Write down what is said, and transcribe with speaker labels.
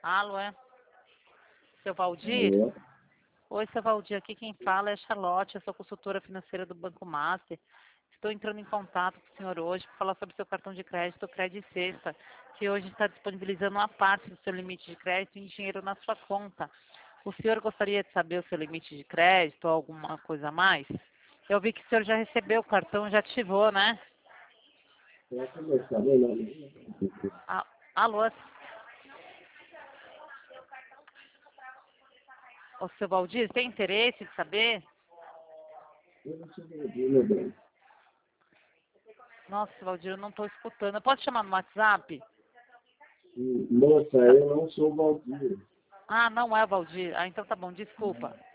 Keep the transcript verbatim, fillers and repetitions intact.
Speaker 1: Alô, é? Seu Valdir?
Speaker 2: Alô?
Speaker 1: Oi, seu Valdir. Aqui quem fala é Charlotte, eu sou consultora financeira do Banco Master. Estou entrando em contato com o senhor hoje para falar sobre seu cartão de crédito, o Crédito Sexta, que hoje está disponibilizando uma parte do seu limite de crédito em dinheiro na sua conta. O senhor gostaria de saber o seu limite de crédito ou alguma coisa a mais? Eu vi que o senhor já recebeu o cartão, já ativou, né?
Speaker 2: Será que eu estava lá?
Speaker 1: Ah, alô, o seu Valdir, tem interesse de saber?
Speaker 2: Eu não sei ouvir, meu bem.
Speaker 1: Nossa, Valdir, eu não estou escutando. Eu posso chamar no WhatsApp?
Speaker 2: Moça, eu não sou Valdir.
Speaker 1: Ah, não é o Valdir. Ah, então tá bom, desculpa.